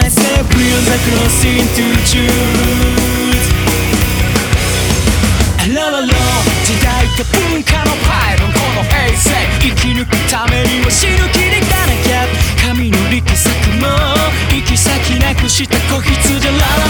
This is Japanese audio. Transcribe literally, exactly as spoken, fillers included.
Let's say beyond the crossing to chooseラララ時代と文化のパイロンこの平成生き抜くためには死ぬ気でいかなきゃ神の力作も行き先なくした子羊ララ